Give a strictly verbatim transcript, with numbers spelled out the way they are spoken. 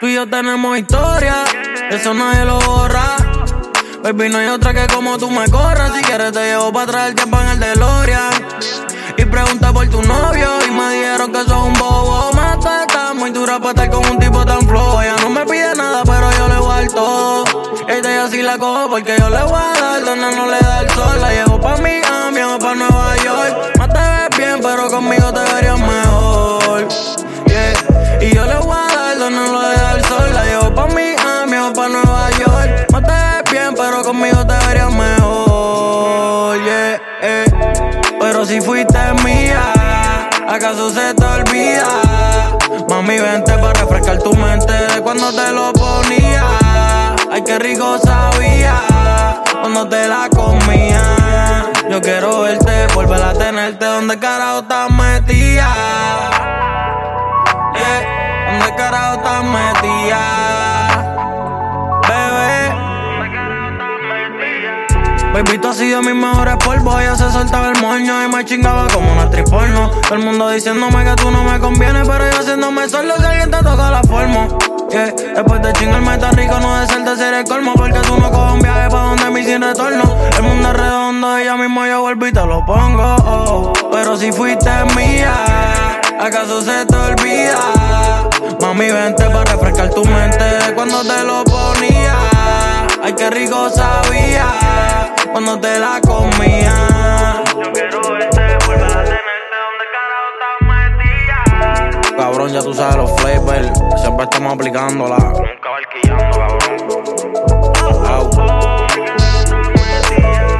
y yo tenemos historia, eso nadie lo borra. Baby, no hay otra que como tú me corras. Si quieres te llevo pa' atrás el tiempo en el DeLorean. Y pregunta por tu novio y me dijeron que sos un bobo. Mata, está muy dura pa' estar con un tipo tan flojo. Ella no me pide nada, pero yo le voy a dar todo. Ella ya sí la cojo porque yo le voy a dar donde no le da el sol. La llevo pa' Miami o pa' Nueva York. Más te ves bien, pero conmigo te verías mejor. Yeah. Y yo le voy a dar donde no le da el sol. La llevo pa' Miami o pa' Nueva York. Más te ves bien, pero conmigo te verías mejor. Yeah, yeah. Pero si fuiste mía, ¿acaso se te olvida? Mami, vente pa' refrescar tu mente de cuando te lo ponía. Ay, qué rico sabía cuando te la comía. Yo quiero verte, volver a tenerte. ¿Dónde carajo estás metida? Yeah, ¿dónde carajo estás metida? Bebé, baby, tú has sido mis mejores polvos. Ella se soltaba el moño y me chingaba como una actriz porno. Todo el mundo diciéndome que tú no me convienes, pero yo haciéndome solo si alguien te toca la forma. Yeah. Después de chingarme tan rico, no desearte ser el colmo, porque tú no coges un viaje pa' donde mí sin retorno. El mundo es redondo y ya mismo yo vuelvo y te lo pongo. Oh. Pero si fuiste mía, ¿acaso se te olvida? Mami, vente pa' refrescar tu mente de cuando te lo ponía. Ay, qué rico sabía cuando te la comía. Yo quiero verte, volver a tenerte. ¿Dónde carajo estás metida? Cabrón, ya tú sabes los flavors, siempre estamos aplicándola. Nunca barquillando, cabrón. Au. ¿Dónde carajo estás metida?